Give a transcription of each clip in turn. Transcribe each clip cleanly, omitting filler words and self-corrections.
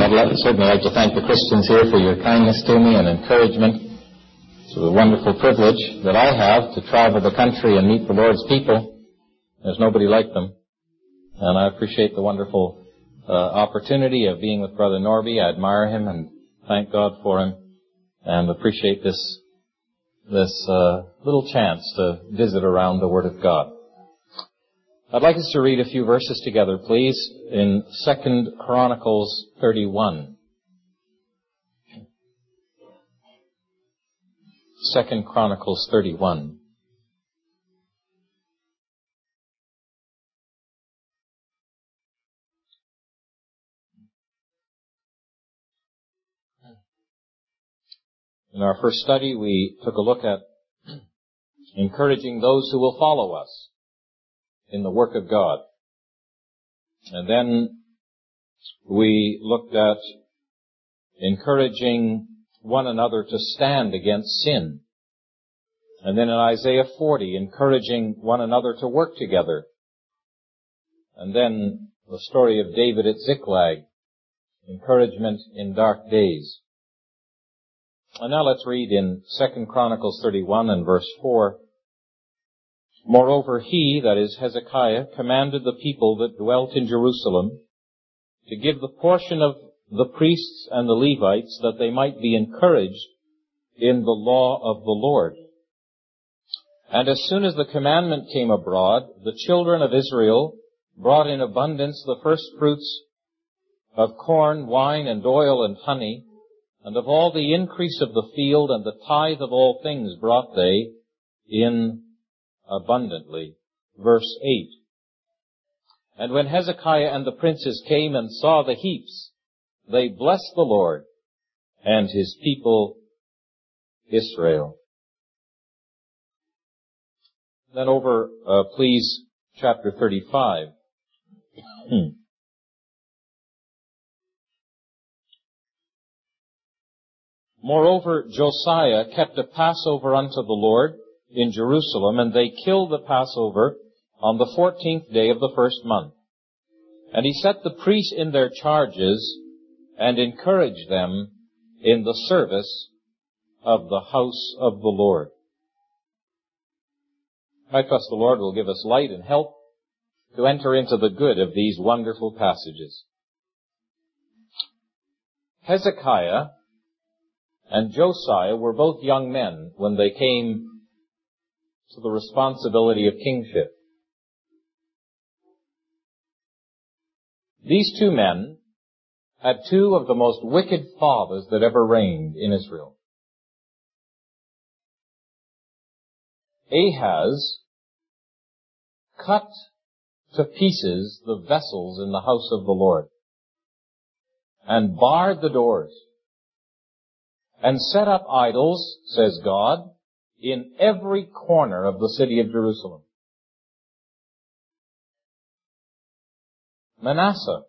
certainly like to thank the Christians here for your kindness to me and encouragement. It's a wonderful privilege that I have to travel the country and meet the Lord's people. There's nobody like them. And I appreciate the wonderful opportunity of being with Brother Norby. I admire him and thank God for him, and appreciate this little chance to visit around the Word of God. I'd like us to read a few verses together, please, in 2 Chronicles 31. 2 Chronicles 31. In our first study, we took a look at encouraging those who will follow us in the work of God. And then we looked at encouraging one another to stand against sin. And then in Isaiah 40, encouraging one another to work together. And then the story of David at Ziklag, encouragement in dark days. And now let's read in 2 Chronicles 31 and verse 4. Moreover, he, that is Hezekiah, commanded the people that dwelt in Jerusalem to give the portion of the priests and the Levites that they might be encouraged in the law of the Lord. And as soon as the commandment came abroad, the children of Israel brought in abundance the first fruits of corn, wine, and oil, and honey, and of all the increase of the field, and the tithe of all things brought they in abundantly. Verse 8. And when Hezekiah and the princes came and saw the heaps, they blessed the Lord and his people Israel. Then over, please, chapter 35. Moreover, Josiah kept a Passover unto the Lord in Jerusalem, and they killed the Passover on the 14th day of the first month. And he set the priests in their charges and encouraged them in the service of the house of the Lord. I trust the Lord will give us light and help to enter into the good of these wonderful passages. Hezekiah and Josiah were both young men when they came to the responsibility of kingship. These two men had two of the most wicked fathers that ever reigned in Israel. Ahaz cut to pieces the vessels in the house of the Lord and barred the doors and set up idols, says God, in every corner of the city of Jerusalem. Manasseh.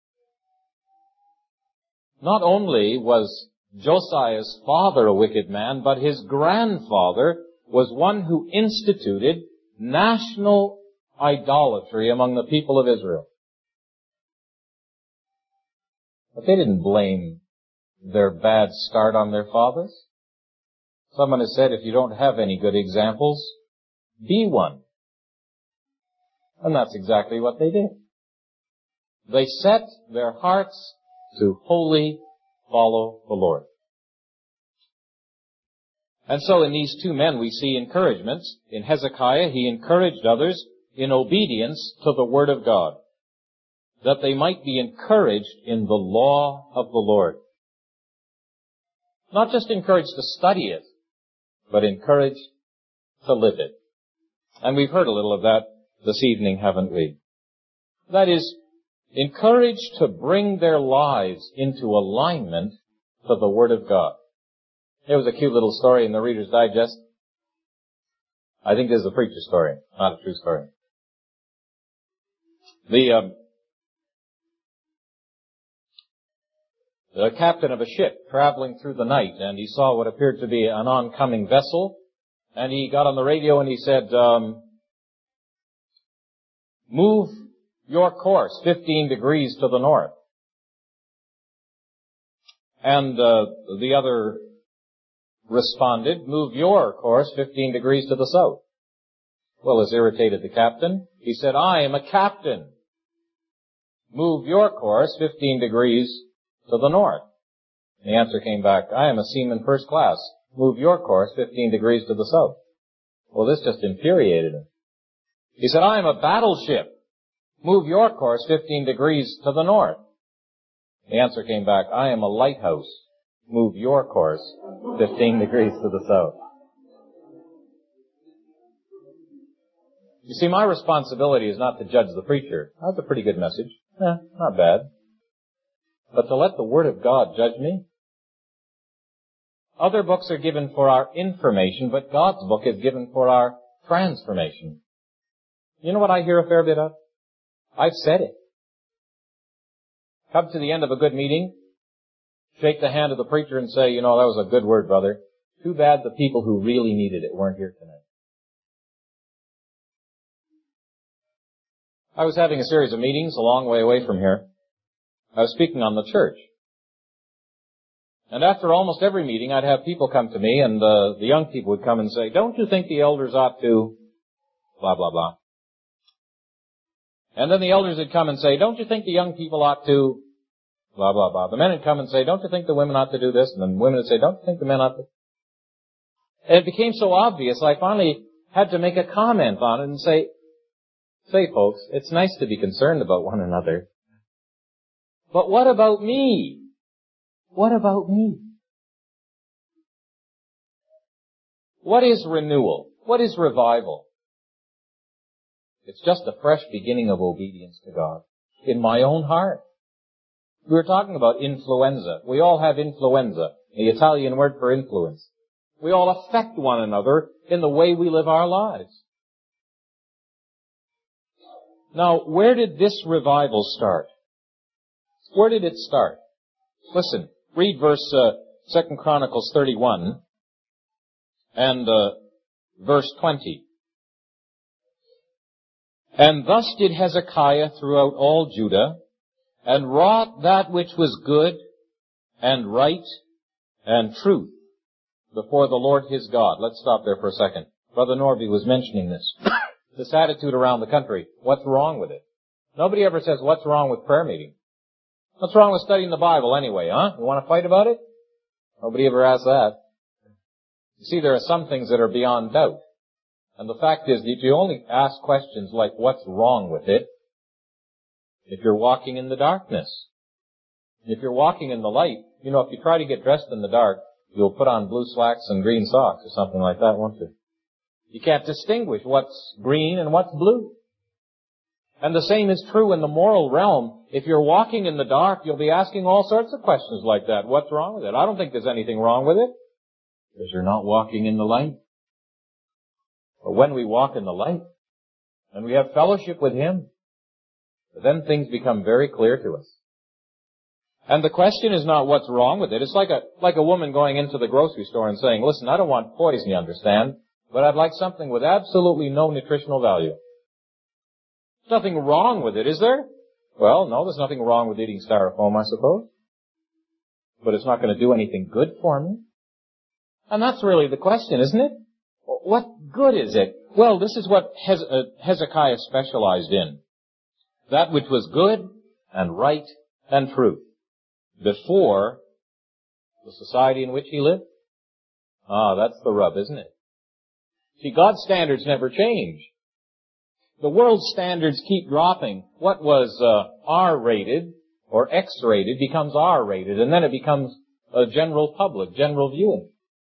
Not only was Josiah's father a wicked man, but his grandfather was one who instituted national idolatry among the people of Israel. But they didn't blame their bad start on their fathers. Someone has said, if you don't have any good examples, be one. And that's exactly what they did. They set their hearts to wholly follow the Lord. And so in these two men we see encouragements. In Hezekiah, he encouraged others in obedience to the Word of God, that they might be encouraged in the law of the Lord. Not just encouraged to study it, but encouraged to live it. And we've heard a little of that this evening, haven't we? That is, encouraged to bring their lives into alignment to the Word of God. There was a cute little story in the Reader's Digest. I think this is a preacher's story, not a true story. The captain of a ship traveling through the night, and he saw what appeared to be an oncoming vessel, and he got on the radio and he said, move your course 15 degrees to the north. And the other responded, "Move your course 15 degrees to the south." Well, this irritated the captain. He said, "I am a captain. Move your course 15 degrees to the north." The answer came back, "I am a seaman first class. Move your course 15 degrees to the south." Well, this just infuriated him. He said, "I am a battleship. Move your course 15 degrees to the north." The answer came back, "I am a lighthouse. Move your course 15 degrees to the south." You see, my responsibility is not to judge the preacher. That's a pretty good message. Not bad. But to let the Word of God judge me? Other books are given for our information, but God's book is given for our transformation. You know what I hear a fair bit of? I've said it. Come to the end of a good meeting, shake the hand of the preacher and say, "You know, that was a good word, brother. Too bad the people who really needed it weren't here tonight." I was having a series of meetings a long way away from here. I was speaking on the church. And after almost every meeting, I'd have people come to me, and the young people would come and say, "Don't you think the elders ought to blah, blah, blah?" And then the elders would come and say, "Don't you think the young people ought to blah, blah, blah?" The men would come and say, "Don't you think the women ought to do this?" And then the women would say, "Don't you think the men ought to?" And it became so obvious, I finally had to make a comment on it and say, folks, it's nice to be concerned about one another. But what about me? What about me? What is renewal? What is revival? It's just a fresh beginning of obedience to God in my own heart. We were talking about influenza. We all have influenza, the Italian word for influence. We all affect one another in the way we live our lives. Now, where did this revival start? Where did it start? Listen, read verse 2 Chronicles 31 and verse 20. "And thus did Hezekiah throughout all Judah, and wrought that which was good and right and truth before the Lord his God." Let's stop there for a second. Brother Norby was mentioning this. This attitude around the country. What's wrong with it? Nobody ever says, "What's wrong with prayer meeting?" What's wrong with studying the Bible anyway, huh? You want to fight about it? Nobody ever asks that. You see, there are some things that are beyond doubt. And the fact is that you only ask questions like, "What's wrong with it?" if you're walking in the darkness. If you're walking in the light, you know, if you try to get dressed in the dark, you'll put on blue slacks and green socks or something like that, won't you? You can't distinguish what's green and what's blue. And the same is true in the moral realm. If you're walking in the dark, you'll be asking all sorts of questions like that. What's wrong with it? I don't think there's anything wrong with it, because you're not walking in the light. But when we walk in the light, and we have fellowship with Him, then things become very clear to us. And the question is not what's wrong with it. It's like a woman going into the grocery store and saying, "Listen, I don't want poison, you understand, but I'd like something with absolutely no nutritional value." There's nothing wrong with it, is there? Well, no, there's nothing wrong with eating styrofoam, I suppose. But it's not going to do anything good for me. And that's really the question, isn't it? What good is it? Well, this is what Hezekiah specialized in. That which was good and right and true before the society in which he lived. That's the rub, isn't it? See, God's standards never change. The world's standards keep dropping. What was R-rated or X-rated becomes R-rated, and then it becomes a general public, general viewing.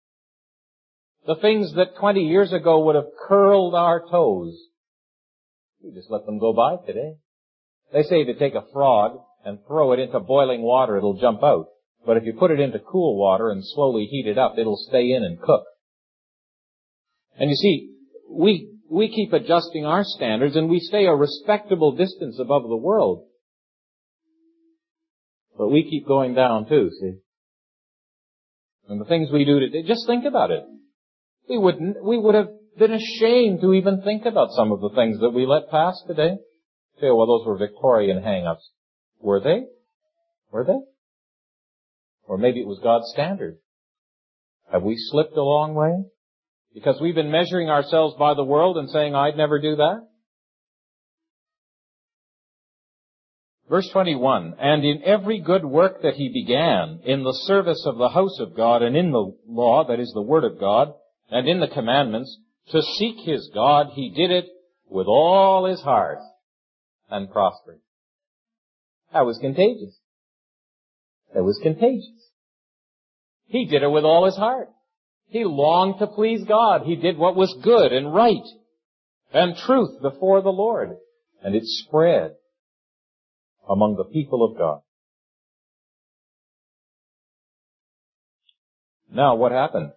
The things that 20 years ago would have curled our toes, we just let them go by today. They say to take a frog and throw it into boiling water, it'll jump out. But if you put it into cool water and slowly heat it up, it'll stay in and cook. And you see, we keep adjusting our standards, and we stay a respectable distance above the world. But we keep going down too, see? And the things we do today, just think about it. We would have been ashamed to even think about some of the things that we let pass today. Say, well, those were Victorian hang-ups. Were they? Were they? Or maybe it was God's standard. Have we slipped a long way? Because we've been measuring ourselves by the world and saying, I'd never do that? Verse 21, and in every good work that he began, in the service of the house of God, and in the law, that is the word of God, and in the commandments, to seek his God, he did it with all his heart, and prospered. That was contagious. That was contagious. He did it with all his heart. He longed to please God. He did what was good and right and truth before the Lord. And it spread among the people of God. Now, what happened?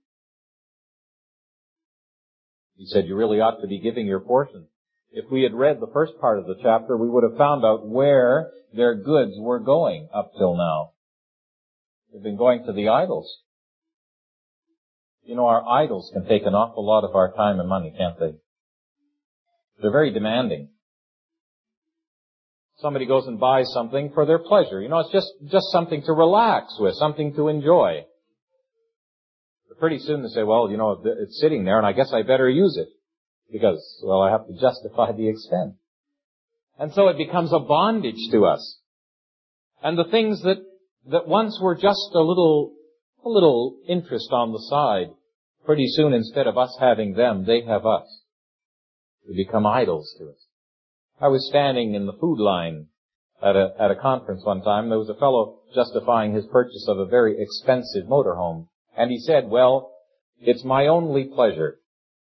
He said, you really ought to be giving your portion. If we had read the first part of the chapter, we would have found out where their goods were going up till now. They've been going to the idols. You know, our idols can take an awful lot of our time and money, can't they? They're very demanding. Somebody goes and buys something for their pleasure. You know, it's just something to relax with, something to enjoy. But pretty soon they say, well, you know, it's sitting there and I guess I better use it. Because, well, I have to justify the expense. And so it becomes a bondage to us. And the things that once were just a little interest on the side, pretty soon instead of us having them, they have us. They become idols to us. I was standing in the food line at a conference one time. There was a fellow justifying his purchase of a very expensive motorhome. And he said, well, it's my only pleasure.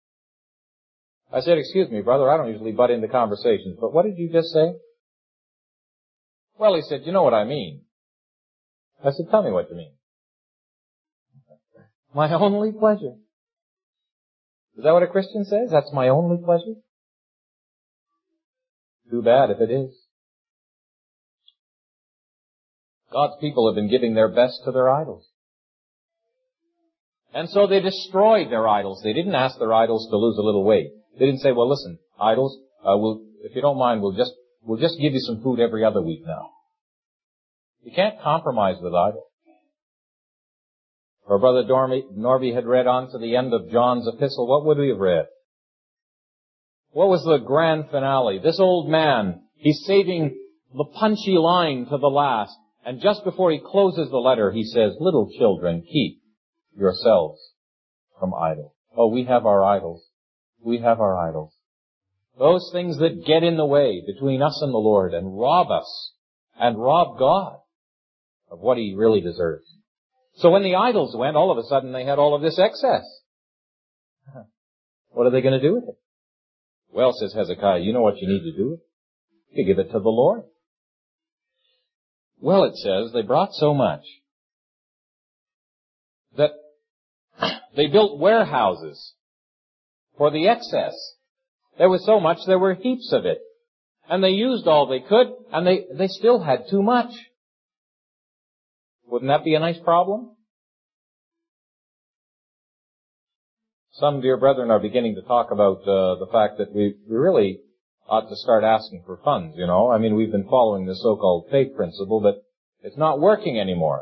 I said, excuse me, brother, I don't usually butt into conversations, but what did you just say? Well, he said, you know what I mean. I said, tell me what you mean. My only pleasure. Is that what a Christian says? That's my only pleasure? Too bad if it is. God's people have been giving their best to their idols. And so they destroyed their idols. They didn't ask their idols to lose a little weight. They didn't say, well, listen, idols, if you don't mind, we'll just give you some food every other week now. You can't compromise with idols. Or Brother Norby had read on to the end of John's epistle. What would we have read? What was the grand finale? This old man, he's saving the punchy line to the last. And just before he closes the letter, he says, little children, keep yourselves from idols. Oh, we have our idols. We have our idols. Those things that get in the way between us and the Lord and rob us and rob God of what he really deserves. So when the idols went, all of a sudden they had all of this excess. What are they going to do with it? Well, says Hezekiah, you know what you need to do? You give it to the Lord. Well, it says, they brought so much that they built warehouses for the excess. There was so much, there were heaps of it. And they used all they could, and they still had too much. Wouldn't that be a nice problem? Some dear brethren are beginning to talk about the fact that we really ought to start asking for funds, you know. I mean, we've been following the so-called faith principle, but it's not working anymore.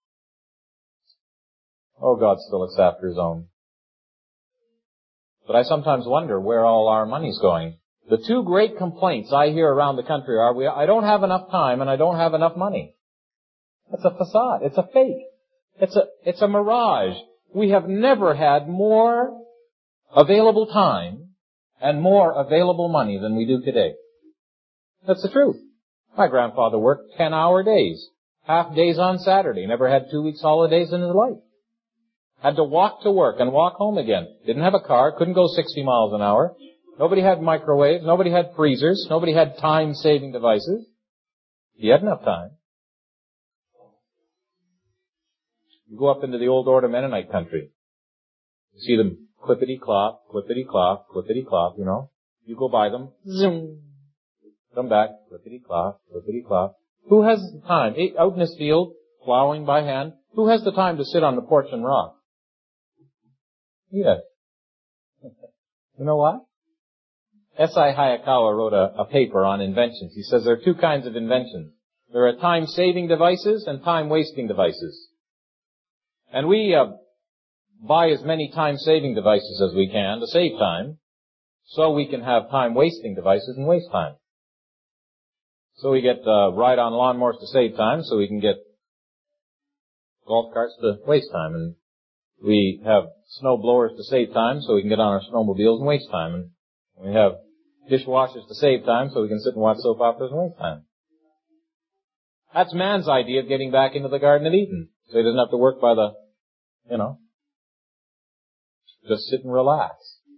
Oh, God still looks after his own. But I sometimes wonder where all our money's going. The two great complaints I hear around the country are, I don't have enough time and I don't have enough money. It's a facade. It's a fake. It's a mirage. We have never had more available time and more available money than we do today. That's the truth. My grandfather worked 10-hour days, half days on Saturday, never had 2 weeks holidays in his life. Had to walk to work and walk home again. Didn't have a car, couldn't go 60 miles an hour. Nobody had microwaves, nobody had freezers, nobody had time-saving devices. He had enough time. You go up into the old Order Mennonite country. You see them clippity-clop, clippity-clop, clippity-clop, you know. You go by them, zoom. Come back, clippity-clop, clippity-clop. Who has the time? Out in this field, plowing by hand, who has the time to sit on the porch and rock? Yes. You know what? S.I. Hayakawa wrote a paper on inventions. He says there are two kinds of inventions. There are time-saving devices and time-wasting devices. And we buy as many time-saving devices as we can to save time, so we can have time-wasting devices and waste time. So we get ride-on lawnmowers to save time, so we can get golf carts to waste time. And we have snow blowers to save time, so we can get on our snowmobiles and waste time. And we have dishwashers to save time, so we can sit and watch soap operas and waste time. That's man's idea of getting back into the Garden of Eden, so he doesn't have to work by the, just sit and relax.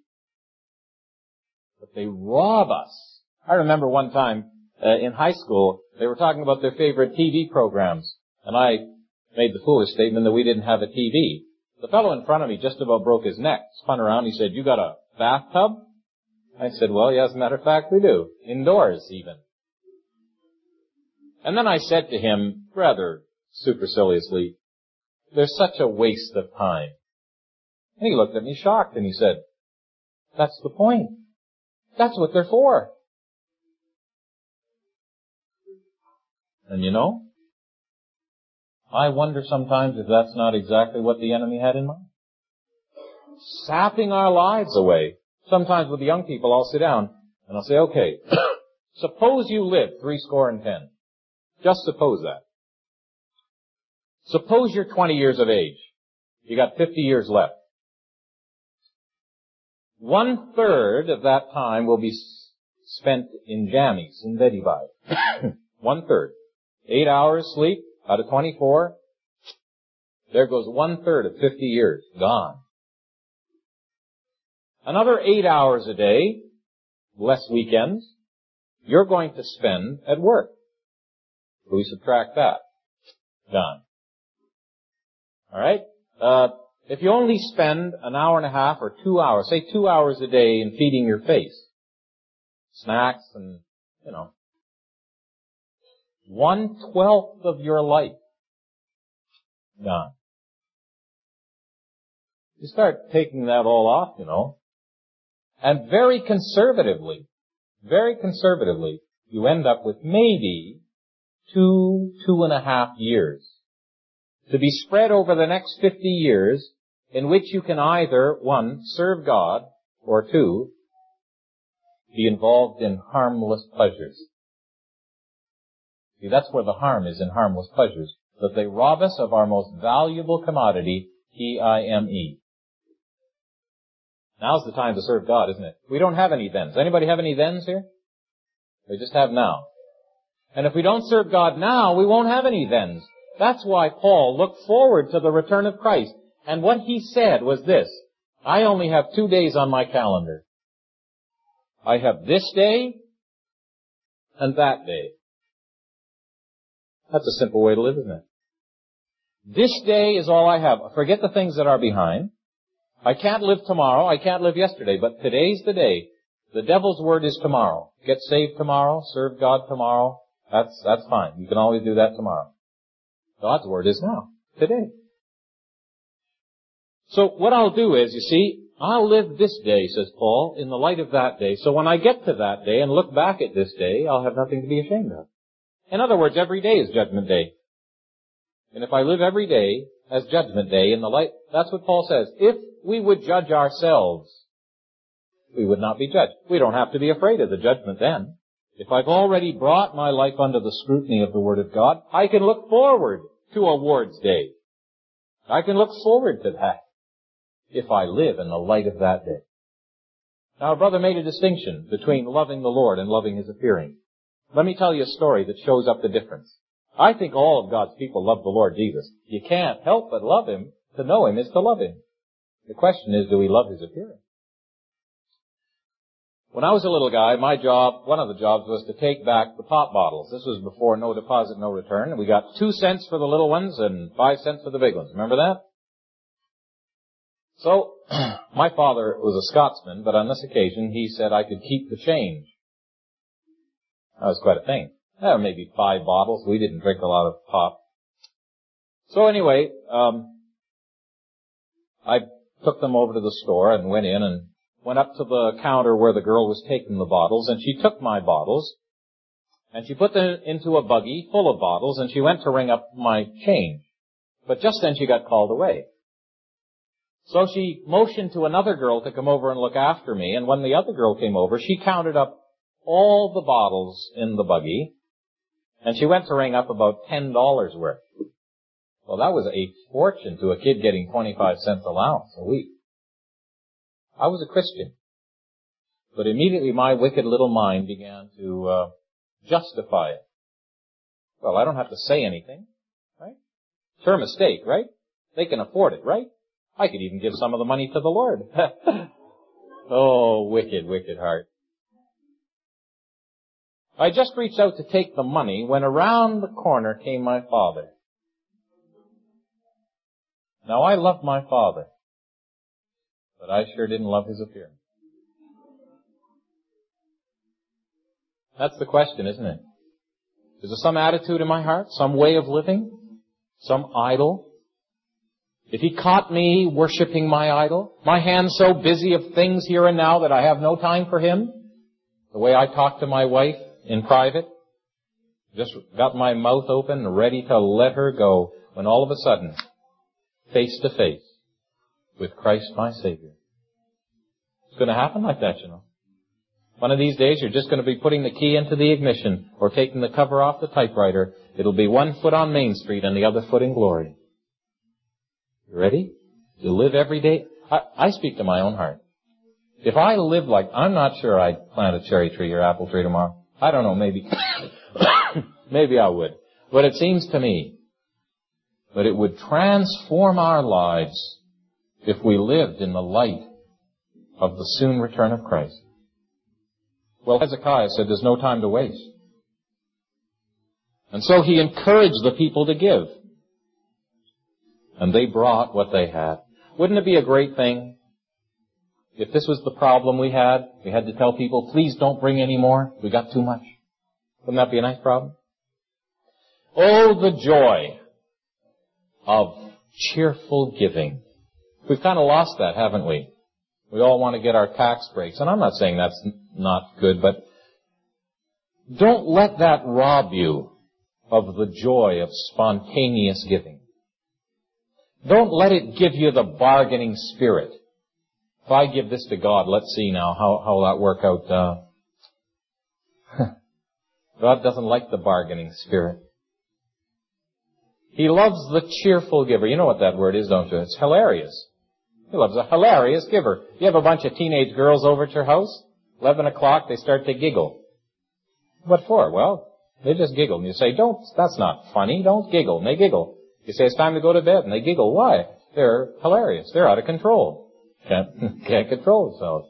But they rob us. I remember one time in high school, they were talking about their favorite TV programs, and I made the foolish statement that we didn't have a TV. The fellow in front of me just about broke his neck, spun around, he said, "You got a bathtub?" I said, "Well, yeah, as a matter of fact, we do. Indoors, even." And then I said to him, rather superciliously, "There's such a waste of time." And he looked at me shocked, and he said, "That's the point. That's what they're for." And I wonder sometimes if that's not exactly what the enemy had in mind. Sapping our lives away. Sometimes with the young people, I'll sit down and I'll say, "Okay, suppose you live 70. Just suppose that. Suppose you're 20 years of age. You got 50 years left. 1/3 of that time will be spent in jammies, in Betty Bye. 1/3. 8 hours sleep out of 24. There goes 1/3 of 50 years. Gone. Another 8 hours a day, less weekends, you're going to spend at work. We subtract that. Gone. All right? If you only spend an hour and a half or 2 hours, say 2 hours a day in feeding your face, snacks and, 1/12 of your life, gone. You start taking that all off, and very conservatively, you end up with maybe 2.5 years to be spread over the next 50 years in which you can either, 1, serve God, or 2, be involved in harmless pleasures. See, that's where the harm is in harmless pleasures, that they rob us of our most valuable commodity, T-I-M-E. Now's the time to serve God, isn't it? We don't have any thens. Anybody have any thens here? We just have now. And if we don't serve God now, we won't have any thens. That's why Paul looked forward to the return of Christ. And what he said was this: I only have 2 days on my calendar. I have this day and that day. That's a simple way to live, isn't it? This day is all I have. Forget the things that are behind. I can't live tomorrow. I can't live yesterday. But today's the day. The devil's word is tomorrow. Get saved tomorrow. Serve God tomorrow. That's fine. You can always do that tomorrow. God's word is now. Today. So what I'll do is, you see, I'll live this day, says Paul, in the light of that day. So when I get to that day and look back at this day, I'll have nothing to be ashamed of. In other words, every day is Judgment Day. And if I live every day as Judgment Day in the light, that's what Paul says. If we would judge ourselves, we would not be judged. We don't have to be afraid of the judgment then. If I've already brought my life under the scrutiny of the Word of God, I can look forward to awards day. I can look forward to that if I live in the light of that day. Now, our brother made a distinction between loving the Lord and loving His appearing. Let me tell you a story that shows up the difference. I think all of God's people love the Lord Jesus. You can't help but love Him. To know Him is to love Him. The question is, do we love His appearing? When I was a little guy, my job, one of the jobs was to take back the pop bottles. This was before no deposit, no return. And we got 2 cents for the little ones and 5 cents for the big ones. Remember that? So, my father was a Scotsman, but on this occasion he said I could keep the change. That was quite a thing. There were maybe 5 bottles. We didn't drink a lot of pop. So anyway, I took them over to the store and went in and went up to the counter where the girl was taking the bottles, and she took my bottles, and she put them into a buggy full of bottles, and she went to ring up my change. But just then she got called away. So she motioned to another girl to come over and look after me, and when the other girl came over, she counted up all the bottles in the buggy, and she went to ring up about $10 worth. Well, that was a fortune to a kid getting 25 cents allowance a week. I was a Christian. But immediately my wicked little mind began to justify it. Well, I don't have to say anything, right? It's her mistake, right? They can afford it, right? I could even give some of the money to the Lord. Oh, wicked, wicked heart. I just reached out to take the money when around the corner came my father. Now, I love my father, but I sure didn't love his appearance. That's the question, isn't it? Is there some attitude in my heart, some way of living, some idol? If he caught me worshiping my idol, my hands so busy of things here and now that I have no time for him, the way I talk to my wife in private, just got my mouth open and ready to let her go, when all of a sudden, face to face with Christ my Savior. It's going to happen like that, you know. One of these days, you're just going to be putting the key into the ignition or taking the cover off the typewriter. It'll be one foot on Main Street and the other foot in glory. You ready? You live every day. I speak to my own heart. If I live like, I'm not sure I'd plant a cherry tree or apple tree tomorrow. I don't know, maybe. Maybe I would. But it seems to me that it would transform our lives if we lived in the light of the soon return of Christ. Well, Hezekiah said there's no time to waste. And so he encouraged the people to give. And they brought what they had. Wouldn't it be a great thing if this was the problem we had to tell people, please don't bring any more, we got too much? Wouldn't that be a nice problem? Oh, the joy of cheerful giving. We've kind of lost that, haven't we? We all want to get our tax breaks. And I'm not saying that's not good, but don't let that rob you of the joy of spontaneous giving. Don't let it give you the bargaining spirit. If I give this to God, let's see now how will that work out. God doesn't like the bargaining spirit. He loves the cheerful giver. You know what that word is, don't you? It's hilarious. He loves a hilarious giver. You have a bunch of teenage girls over at your house, 11 o'clock, they start to giggle. What for? Well, they just giggle. And you say, that's not funny, don't giggle. And they giggle. You say, it's time to go to bed. And they giggle. Why? They're hilarious. They're out of control. Can't control themselves.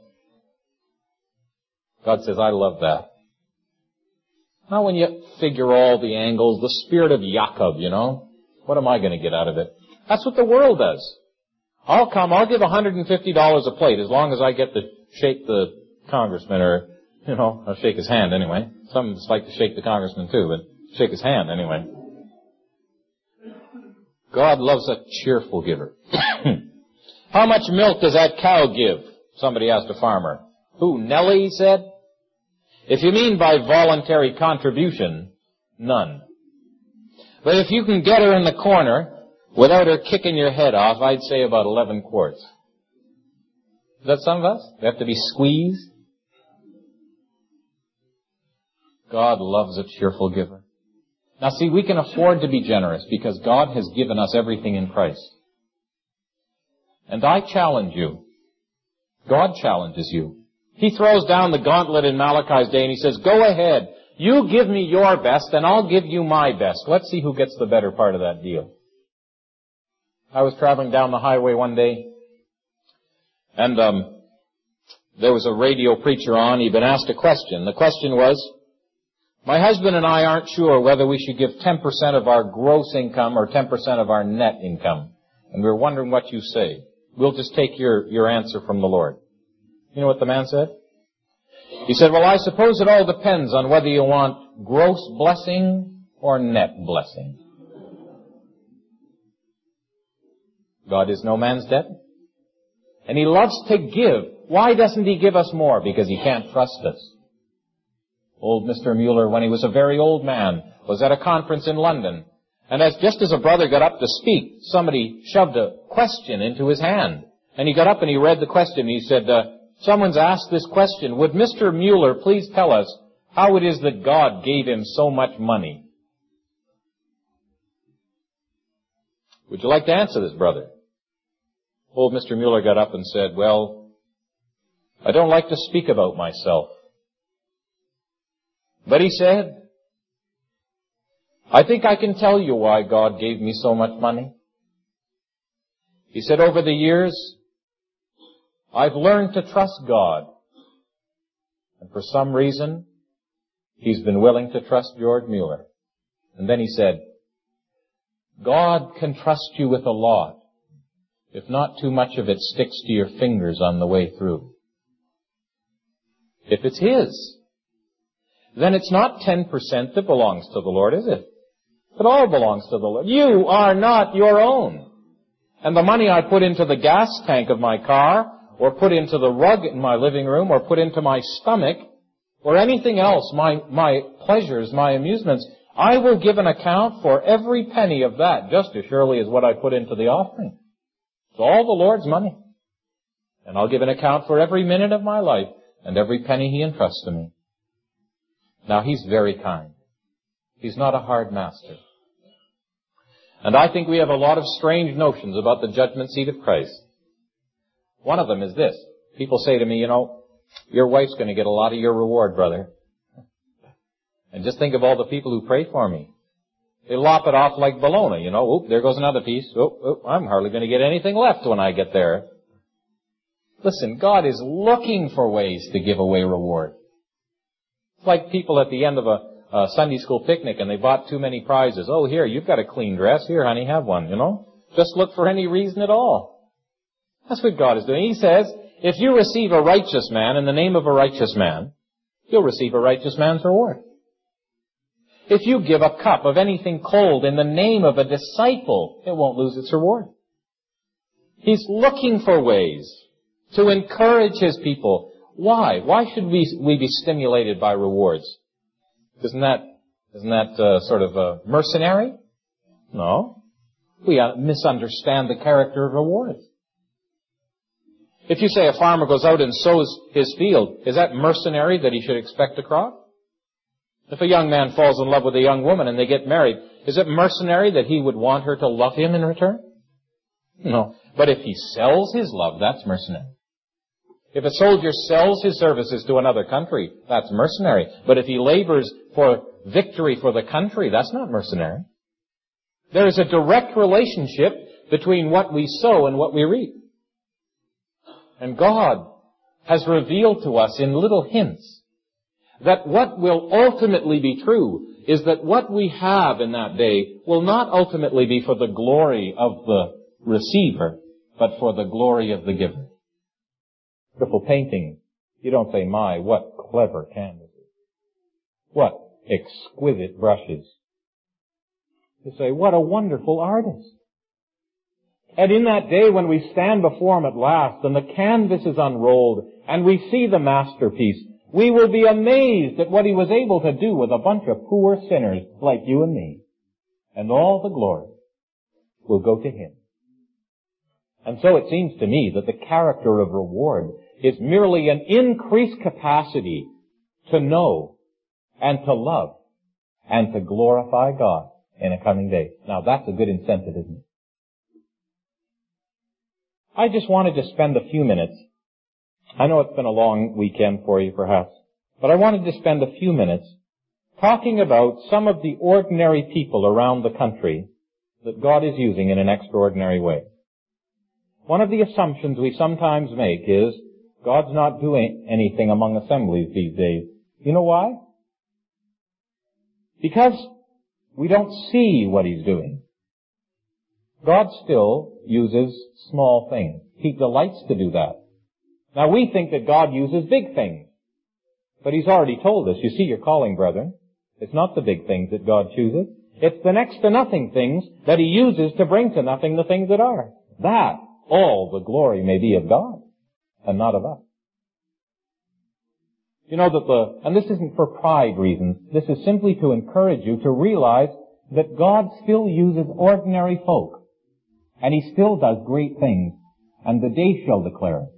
God says, I love that. Now when you figure all the angles, the spirit of Yaakov, you know, what am I going to get out of it? That's what the world does. I'll give $150 a plate as long as I get to shake the congressman or, I'll shake his hand anyway. Some of us like to shake the congressman too, but shake his hand anyway. God loves a cheerful giver. How much milk does that cow give? Somebody asked a farmer. Who, Nellie, he said? If you mean by voluntary contribution, none. But if you can get her in the corner without her kicking your head off, I'd say about 11 quarts. Is that some of us? They have to be squeezed? God loves a cheerful giver. Now see, we can afford to be generous because God has given us everything in Christ. And I challenge you. God challenges you. He throws down the gauntlet in Malachi's day and he says, go ahead. You give me your best and I'll give you my best. Let's see who gets the better part of that deal. I was traveling down the highway one day and there was a radio preacher on. He'd been asked a question. The question was, my husband and I aren't sure whether we should give 10% of our gross income or 10% of our net income. And we're wondering what you say. We'll just take your answer from the Lord. You know what the man said? He said, well, I suppose it all depends on whether you want gross blessing or net blessing. God is no man's debt. And he loves to give. Why doesn't he give us more? Because he can't trust us. Old Mr. Mueller, when he was a very old man, was at a conference in London. And just as a brother got up to speak, somebody shoved a question into his hand. And he got up and he read the question. He said, someone's asked this question, would Mr. Mueller please tell us how it is that God gave him so much money? Would you like to answer this, brother? Old Mr. Mueller got up and said, well, I don't like to speak about myself. But he said, I think I can tell you why God gave me so much money. He said, over the years, I've learned to trust God. And for some reason, He's been willing to trust George Mueller. And then he said, God can trust you with a lot, if not too much of it sticks to your fingers on the way through. If it's His, then it's not 10% that belongs to the Lord, is it? It all belongs to the Lord. You are not your own. And the money I put into the gas tank of my car, or put into the rug in my living room, or put into my stomach, or anything else, my pleasures, my amusements, I will give an account for every penny of that, just as surely as what I put into the offering. It's all the Lord's money. And I'll give an account for every minute of my life, and every penny He entrusts to me. Now, He's very kind. He's not a hard master. And I think we have a lot of strange notions about the judgment seat of Christ. One of them is this. People say to me, your wife's going to get a lot of your reward, brother. And just think of all the people who pray for me. They lop it off like bologna, Oop, there goes another piece. Oop, I'm hardly going to get anything left when I get there. Listen, God is looking for ways to give away reward. It's like people at the end of a Sunday school picnic and they bought too many prizes. Oh, here, you've got a clean dress. Here, honey, have one, Just look for any reason at all. That's what God is doing. He says, if you receive a righteous man in the name of a righteous man, you'll receive a righteous man's reward. If you give a cup of anything cold in the name of a disciple, it won't lose its reward. He's looking for ways to encourage His people. Why? Why should we be stimulated by rewards? Isn't that sort of mercenary? No. We misunderstand the character of rewards. If you say a farmer goes out and sows his field, is that mercenary that he should expect a crop? If a young man falls in love with a young woman and they get married, is it mercenary that he would want her to love him in return? No. But if he sells his love, that's mercenary. If a soldier sells his services to another country, that's mercenary. But if he labors for victory for the country, that's not mercenary. There is a direct relationship between what we sow and what we reap. And God has revealed to us in little hints that what will ultimately be true is that what we have in that day will not ultimately be for the glory of the receiver, but for the glory of the giver. Beautiful painting. You don't say, my, what clever canvases. What exquisite brushes. You say, what a wonderful artist. And in that day when we stand before Him at last and the canvas is unrolled and we see the masterpiece, we will be amazed at what He was able to do with a bunch of poor sinners like you and me. And all the glory will go to Him. And so it seems to me that the character of reward is merely an increased capacity to know and to love and to glorify God in a coming day. Now that's a good incentive, isn't it? I just wanted to spend a few minutes. I know it's been a long weekend for you perhaps, but I wanted to spend a few minutes talking about some of the ordinary people around the country that God is using in an extraordinary way. One of the assumptions we sometimes make is God's not doing anything among assemblies these days. You know why? Because we don't see what He's doing. God still uses small things. He delights to do that. Now we think that God uses big things. But He's already told us, you see your calling, brethren. It's not the big things that God chooses. It's the next to nothing things that He uses to bring to nothing the things that are. That all the glory may be of God and not of us. You know that and this isn't for pride reasons, this is simply to encourage you to realize that God still uses ordinary folk, and He still does great things, and the day shall declare it.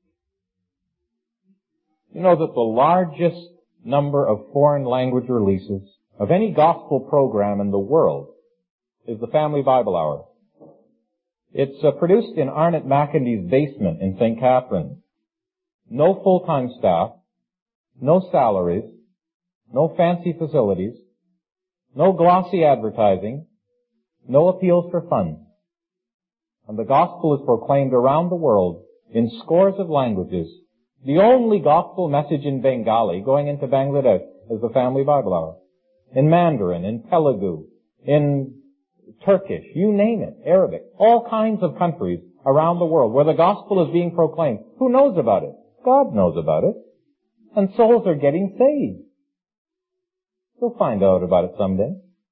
You know that the largest number of foreign language releases of any gospel program in the world is the Family Bible Hour. It's produced in Arnott McIntyre's basement in St. Catharines. No full-time staff, no salaries, no fancy facilities, no glossy advertising, no appeals for funds. And the gospel is proclaimed around the world in scores of languages. The only gospel message in Bengali going into Bangladesh is the Family Bible Hour. In Mandarin, in Telugu, in Turkish, you name it, Arabic, all kinds of countries around the world where the gospel is being proclaimed. Who knows about it? God knows about it. And souls are getting saved. We'll find out about it someday.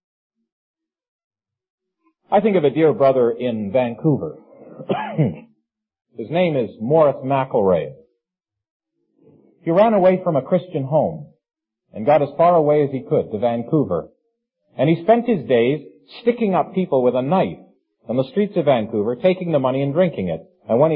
I think of a dear brother in Vancouver. His name is Morris McElray. He ran away from a Christian home and got as far away as he could to Vancouver. And he spent his days sticking up people with a knife on the streets of Vancouver, taking the money and drinking it. And when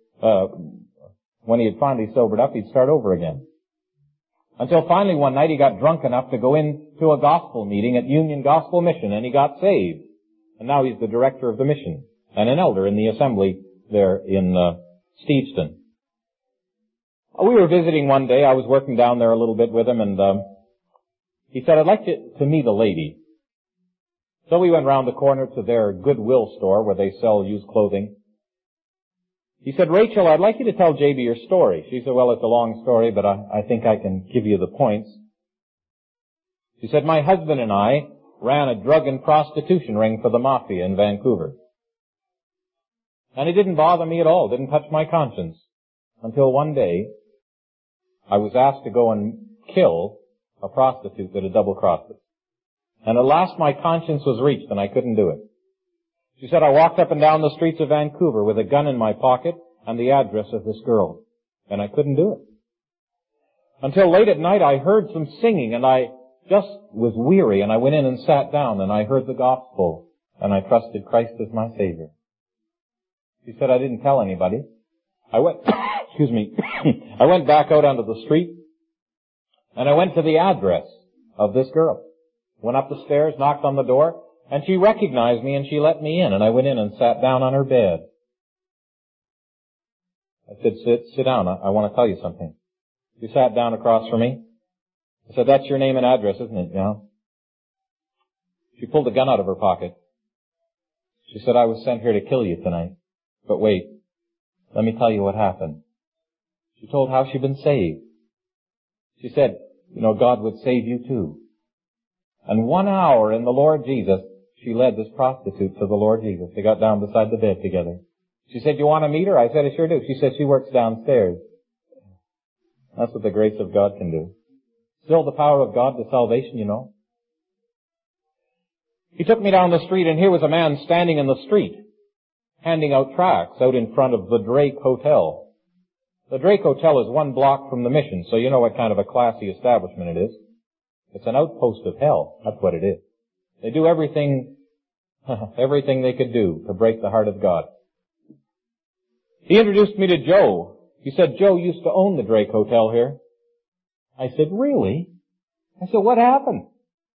he had finally sobered up, he'd start over again. Until finally one night he got drunk enough to go into a gospel meeting at Union Gospel Mission, and he got saved. And now he's the director of the mission and an elder in the assembly there in Steveston. We were visiting one day. I was working down there a little bit with him, and he said, I'd like to meet a lady. So we went round the corner to their Goodwill store where they sell used clothing. He said, Rachel, I'd like you to tell JB your story. She said, well, it's a long story, but I think I can give you the points. She said, my husband and I ran a drug and prostitution ring for the mafia in Vancouver. And it didn't bother me at all, didn't touch my conscience, until one day I was asked to go and kill a prostitute that had double-crossed us. And at last my conscience was reached and I couldn't do it. She said, I walked up and down the streets of Vancouver with a gun in my pocket and the address of this girl. And I couldn't do it. Until late at night I heard some singing and I just was weary and I went in and sat down and I heard the gospel and I trusted Christ as my Savior. She said, I didn't tell anybody. I went, I went back out onto the street and I went to the address of this girl. Went up the stairs, knocked on the door, and she recognized me and she let me in, and I went in and sat down on her bed. I said, sit down, I want to tell you something. She sat down across from me. I said, that's your name and address, isn't it, John? She pulled a gun out of her pocket. She said, I was sent here to kill you tonight. But wait, let me tell you what happened. She told how she'd been saved. She said, you know, God would save you too. And 1 hour in the Lord Jesus, she led this prostitute to the Lord Jesus. They got down beside the bed together. She said, you want to meet her? I said, I sure do. She said, she works downstairs. That's what the grace of God can do. Still the power of God to salvation, you know. He took me down the street, and here was a man standing in the street, handing out tracts out in front of the Drake Hotel. The Drake Hotel is 1 block from the mission, so you know what kind of a classy establishment it is. It's an outpost of hell. That's what it is. They do everything they could do to break the heart of God. He introduced me to Joe. He said, Joe used to own the Drake Hotel here. I said, really? I said, what happened?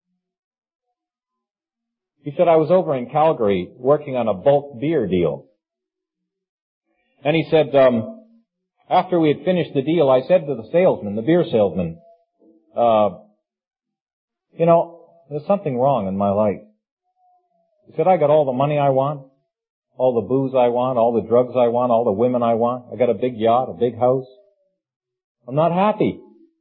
He said, I was over in Calgary working on a bulk beer deal. And he said, after we had finished the deal, I said to the salesman, the beer salesman, you know, there's something wrong in my life. He said, I got all the money I want, all the booze I want, all the drugs I want, all the women I want. I got a big yacht, a big house. I'm not happy.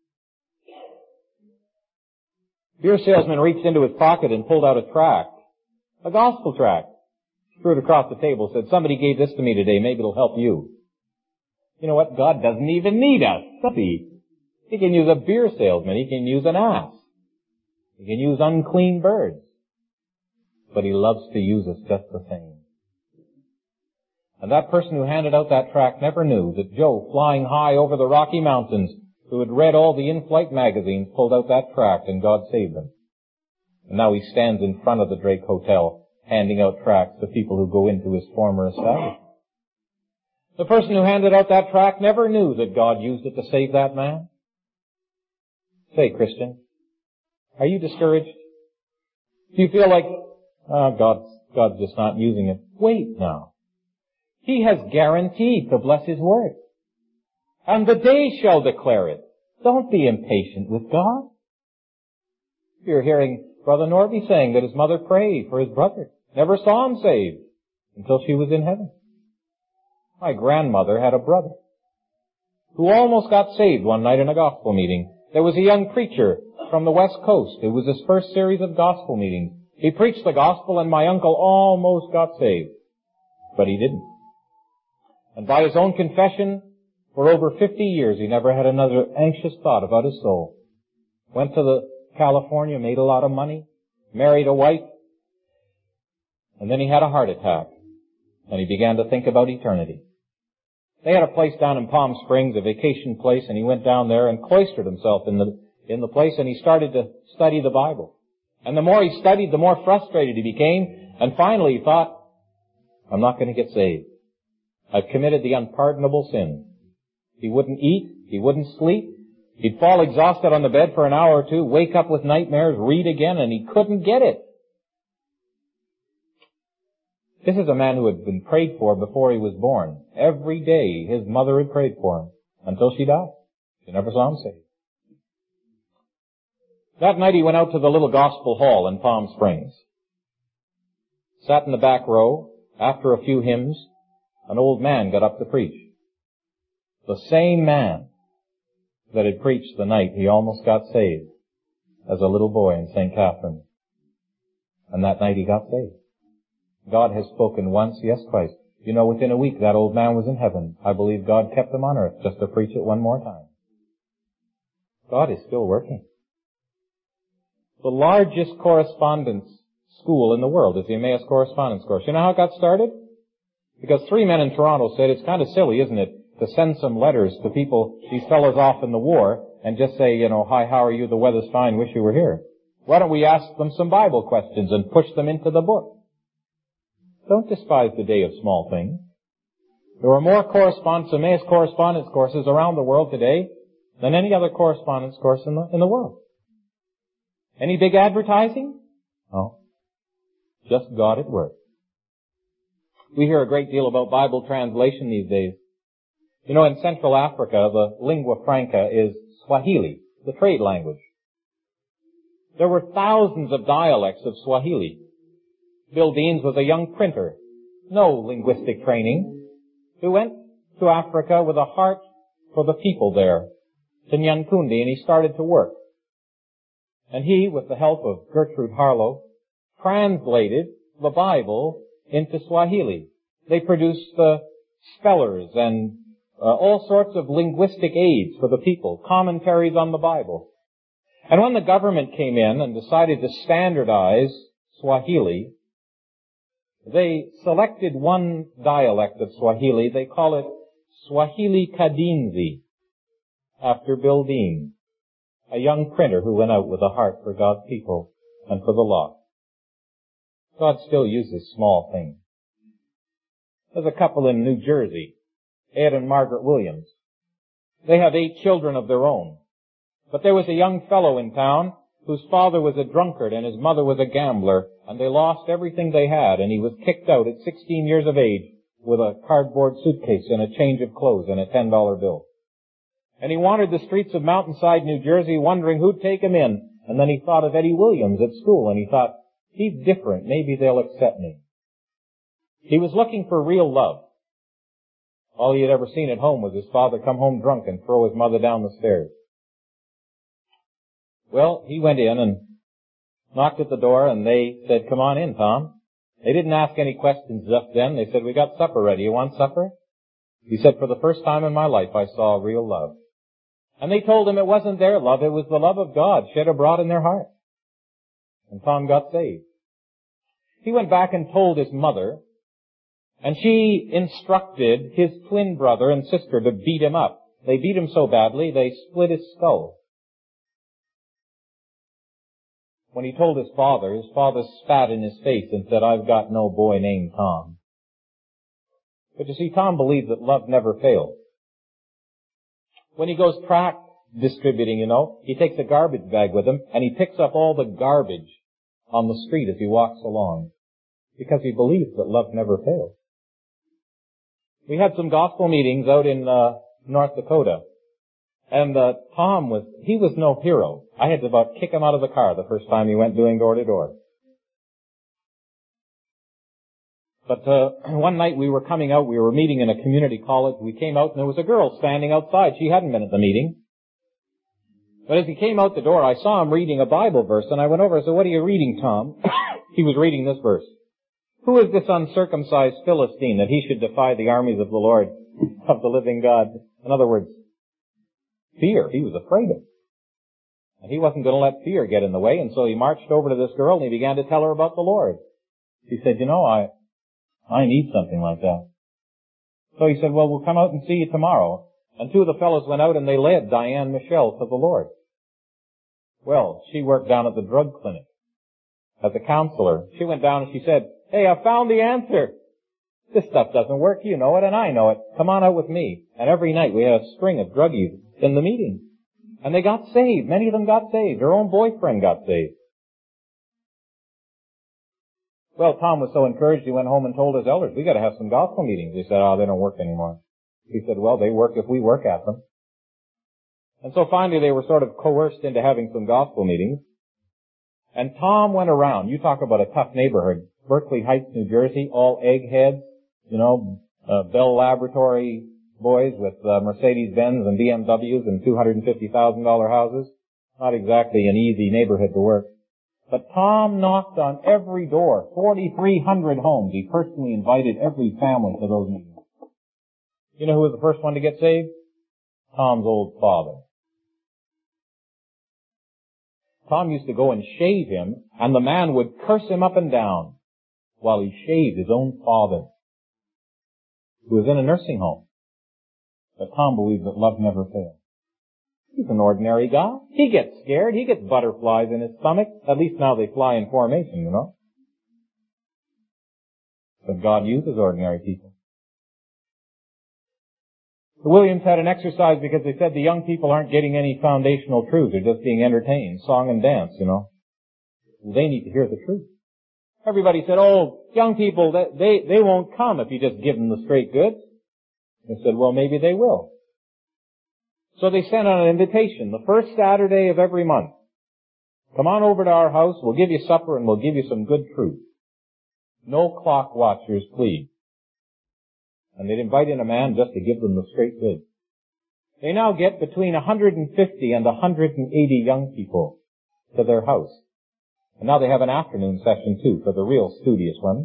Beer salesman reached into his pocket and pulled out a tract, a gospel tract. Threw it across the table, said, somebody gave this to me today, maybe it'll help you. You know what? God doesn't even need us, does He? He can use a beer salesman. He can use an ass. He can use unclean birds. But He loves to use us just the same. And that person who handed out that tract never knew that Joe, flying high over the Rocky Mountains, who had read all the in-flight magazines, pulled out that tract and God saved him. And now he stands in front of the Drake Hotel handing out tracts to people who go into his former establishment. The person who handed out that tract never knew that God used it to save that man. Say, Christian, are you discouraged? Do you feel like, God's just not using it? Wait now. He has guaranteed to bless His word. And the day shall declare it. Don't be impatient with God. You're hearing Brother Norby saying that his mother prayed for his brother. Never saw him saved until she was in heaven. My grandmother had a brother who almost got saved one night in a gospel meeting. There was a young preacher from the West Coast. It was his first series of gospel meetings. He preached the gospel and my uncle almost got saved. But he didn't. And by his own confession, for over 50 years he never had another anxious thought about his soul. Went to California, made a lot of money, married a wife, and then he had a heart attack. And he began to think about eternity. They had a place down in Palm Springs, a vacation place, and he went down there and cloistered himself in the place, and he started to study the Bible. And the more he studied, the more frustrated he became, and finally he thought, I'm not going to get saved. I've committed the unpardonable sin. He wouldn't eat, he wouldn't sleep, he'd fall exhausted on the bed for an hour or two, wake up with nightmares, read again, and he couldn't get it. This is a man who had been prayed for before he was born. Every day his mother had prayed for him until she died. She never saw him saved. That night he went out to the little gospel hall in Palm Springs. Sat in the back row. After a few hymns, an old man got up to preach. The same man that had preached the night he almost got saved as a little boy in St. Catherine. And that night he got saved. God has spoken once, yes, twice. You know, within a week that old man was in heaven. I believe God kept him on earth just to preach it one more time. God is still working. The largest correspondence school in the world is the Emmaus Correspondence Course. You know how it got started? Because 3 men in Toronto said, it's kind of silly, isn't it, to send some letters to people, these fellows off in the war, and just say, you know, hi, how are you? The weather's fine, wish you were here. Why don't we ask them some Bible questions and push them into the book? Don't despise the day of small things. There are more Emmaus correspondence courses around the world today than any other correspondence course in the world. Any big advertising? No. Just God at work. We hear a great deal about Bible translation these days. You know, in Central Africa, the lingua franca is Swahili, the trade language. There were thousands of dialects of Swahili. Bill Deans was a young printer, no linguistic training, who went to Africa with a heart for the people there, to Nyankundi, and he started to work. And he, with the help of Gertrude Harlow, translated the Bible into Swahili. They produced spellers and all sorts of linguistic aids for the people, commentaries on the Bible. And when the government came in and decided to standardize Swahili, they selected one dialect of Swahili. They call it Swahili Kadinzi, after Bill Dean, a young printer who went out with a heart for God's people and for the lost. God still uses small things. There's a couple in New Jersey, Ed and Margaret Williams. They have 8 children of their own. But there was a young fellow in town whose father was a drunkard and his mother was a gambler, and they lost everything they had, and he was kicked out at 16 years of age with a cardboard suitcase and a change of clothes and a $10 bill. And he wandered the streets of Mountainside, New Jersey, wondering who'd take him in. And then he thought of Eddie Williams at school, and he thought, he's different, maybe they'll accept me. He was looking for real love. All he had ever seen at home was his father come home drunk and throw his mother down the stairs. Well, he went in and knocked at the door, and they said, come on in, Tom. They didn't ask any questions just then. They said, we got supper ready. You want supper? He said, for the first time in my life, I saw real love. And they told him it wasn't their love, it was the love of God shed abroad in their heart. And Tom got saved. He went back and told his mother, and she instructed his twin brother and sister to beat him up. They beat him so badly, they split his skull. when he told his father spat in his face and said, "I've got no boy named Tom." But you see, Tom believed that love never fails. When he goes tract distributing, he takes a garbage bag with him and he picks up all the garbage on the street as he walks along, because he believes that love never fails. We had some gospel meetings out in North Dakota, and Tom was no hero. I had to about kick him out of the car the first time he went doing door to door. But one night we were coming out, we were meeting in a community college. We came out and there was a girl standing outside. She hadn't been at the meeting. But as he came out the door, I saw him reading a Bible verse, and I went over and said, "What are you reading, Tom?" He was reading this verse. "Who is this uncircumcised Philistine that he should defy the armies of the Lord, of the living God?" In other words, fear. He was afraid of it. And he wasn't going to let fear get in the way, and so he marched over to this girl and he began to tell her about the Lord. She said, I need something like that. So he said, "Well, we'll come out and see you tomorrow." And two of the fellows went out and they led Diane Michelle to the Lord. Well, she worked down at the drug clinic as a counselor. She went down and she said, "Hey, I found the answer. This stuff doesn't work. You know it and I know it. Come on out with me." And every night we had a string of drug users in the meeting. And they got saved. Many of them got saved. Her own boyfriend got saved. Well, Tom was so encouraged he went home and told his elders, "We got to have some gospel meetings." They said, "Oh, they don't work anymore." He said, "Well, they work if we work at them." And so finally they were sort of coerced into having some gospel meetings. And Tom went around. You talk about a tough neighborhood. Berkeley Heights, New Jersey, all eggheads, Bell Laboratory boys with Mercedes-Benz and BMWs and $250,000 houses. Not exactly an easy neighborhood to work. But Tom knocked on every door, 4,300 homes. He personally invited every family to those meetings. You know who was the first one to get saved? Tom's old father. Tom used to go and shave him, and the man would curse him up and down while he shaved his own father, who was in a nursing home. But Tom believed that love never fails. He's an ordinary guy. He gets scared. He gets butterflies in his stomach. At least now they fly in formation, But God uses ordinary people. The Williams had an exercise because they said the young people aren't getting any foundational truth. They're just being entertained, song and dance, They need to hear the truth. Everybody said, "Oh, young people, they won't come if you just give them the straight goods." They said, "Well, maybe they will." So they sent out an invitation the first Saturday of every month. "Come on over to our house, we'll give you supper and we'll give you some good truth. No clock watchers, please." And they'd invite in a man just to give them the straight goods. They now get between 150 and 180 young people to their house. And now they have an afternoon session too for the real studious ones.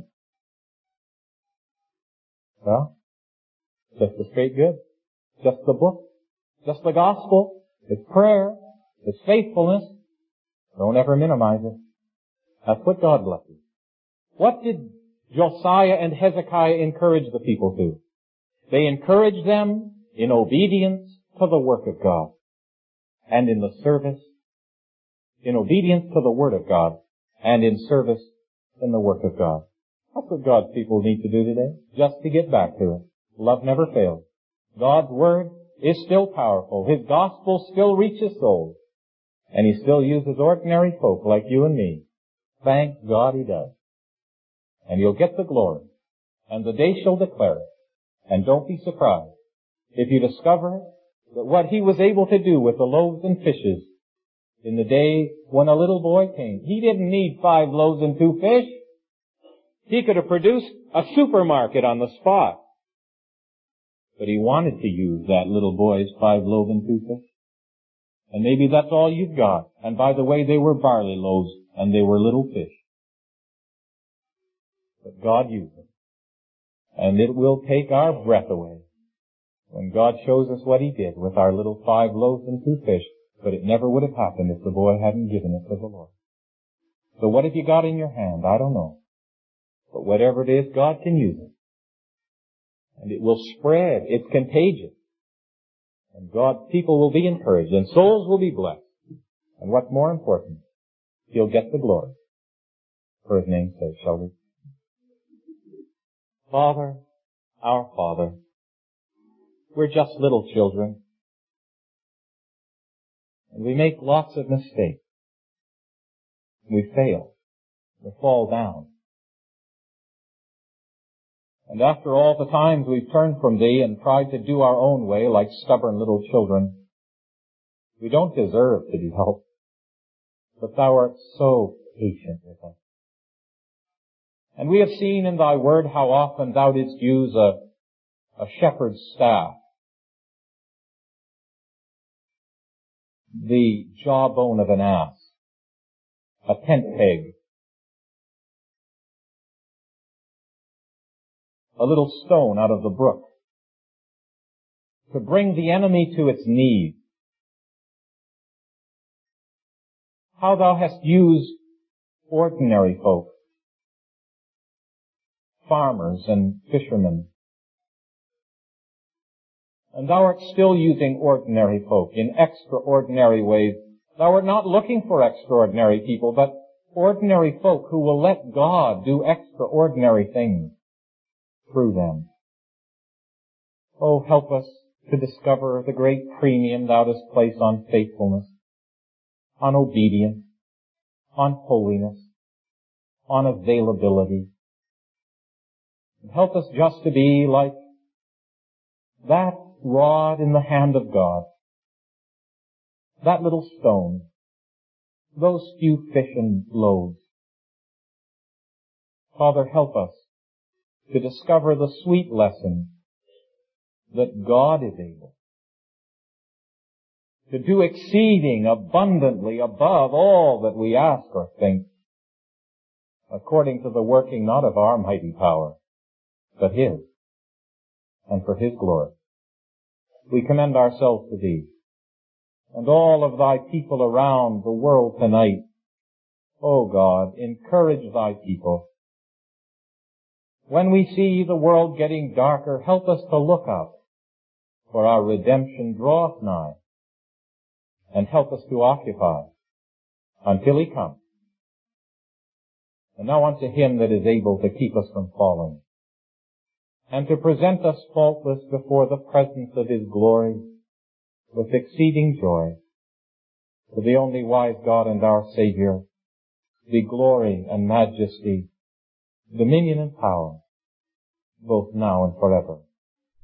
Well, just the straight goods, just the book, just the gospel, it's prayer, it's faithfulness. Don't ever minimize it. That's what God blesses. What did Josiah and Hezekiah encourage the people to? They encouraged them in obedience to the work of God and in the service, in obedience to the Word of God and in service in the work of God. That's what God's people need to do today, just to get back to it. Love never fails. God's Word is still powerful. His gospel still reaches souls. And He still uses ordinary folk like you and me. Thank God He does. And He'll get the glory. And the day shall declare it. And don't be surprised if you discover that what He was able to do with the loaves and fishes in the day when a little boy came, He didn't need 5 loaves and 2 fish. He could have produced a supermarket on the spot. But He wanted to use that little boy's 5 loaves and 2 fish. And maybe that's all you've got. And by the way, they were barley loaves and they were little fish. But God used them. And it will take our breath away when God shows us what He did with our little 5 loaves and 2 fish. But it never would have happened if the boy hadn't given it to the Lord. So what have you got in your hand? I don't know. But whatever it is, God can use it. And it will spread. It's contagious. And God's people will be encouraged and souls will be blessed. And what's more important, He'll get the glory. For His name's sake, shall we? Father, our Father, we're just little children. And we make lots of mistakes. We fail. We fall down. And after all the times we've turned from Thee and tried to do our own way like stubborn little children, we don't deserve to be helped. But Thou art so patient with us. And we have seen in Thy Word how often Thou didst use a shepherd's staff, the jawbone of an ass, a tent peg, a little stone out of the brook, to bring the enemy to its knees. How Thou hast used ordinary folk, farmers and fishermen. And Thou art still using ordinary folk in extraordinary ways. Thou art not looking for extraordinary people, but ordinary folk who will let God do extraordinary things through them. Oh, help us to discover the great premium Thou dost place on faithfulness, on obedience, on holiness, on availability. And help us just to be like that rod in the hand of God, that little stone, those few fish and loaves. Father, help us to discover the sweet lesson that God is able to do exceeding abundantly above all that we ask or think, according to the working not of our mighty power, but His, and for His glory. We commend ourselves to Thee, and all of Thy people around the world tonight. O God, encourage Thy people. When we see the world getting darker, help us to look up, for our redemption draweth nigh, and help us to occupy until He comes. And now unto Him that is able to keep us from falling, and to present us faultless before the presence of His glory with exceeding joy, to the only wise God and our Savior, be glory and majesty, dominion and power, both now and forever.